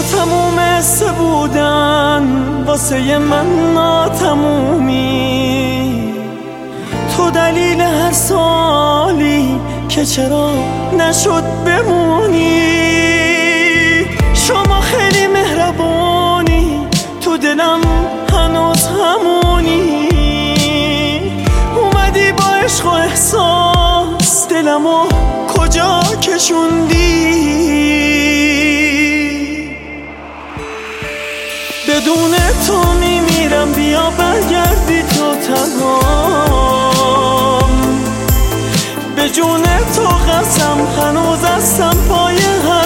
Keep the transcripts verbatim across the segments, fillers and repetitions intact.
تموم حس بودن واسه من ناتمومی، تو دلیل هر سالی که چرا نشد بمونی. شما خیلی مهربونی، تو دلم هنوز همونی. اومدی با عشق و احساس دلمو کجا کشوندی. بدون تو میمیرم، بیا برگردی تو تنهام. به جون تو قسم هنوز هستم پای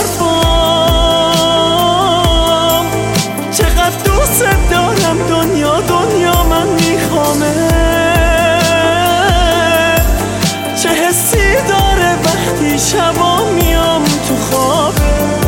حرفام. چقدر دوست دارم، دنیا دنیا من میخوامه. چه حسی داره وقتی شبا میام تو خوابه.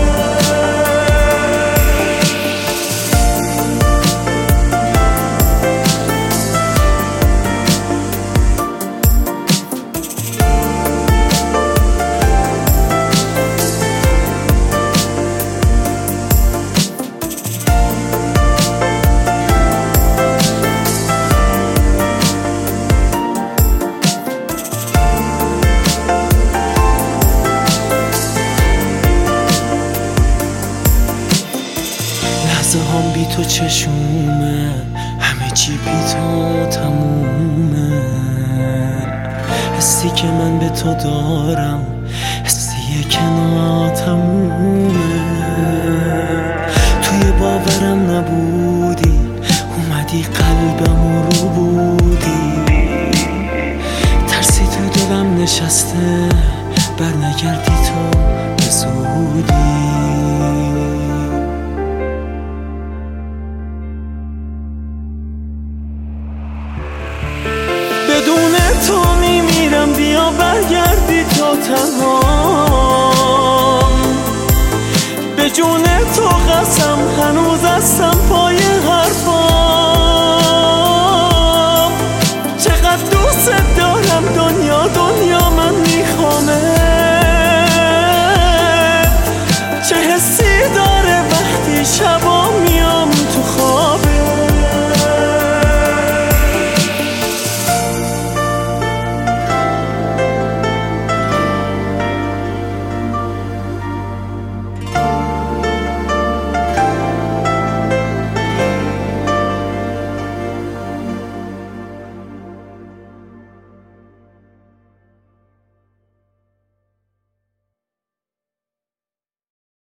لحظه هم بی تو چشومه، همه چی بی تو تمومه. حسی که من به تو دارم حسیه که ناتمومه. توی باورم نبودی، اومدی قلبم رو بودی. ترسی تو دلم نشسته، بر نگردی تو به زودی. بدون تو میمیرم، بیا برگردی تو تنهام. به جون تو قسم هنوز هستم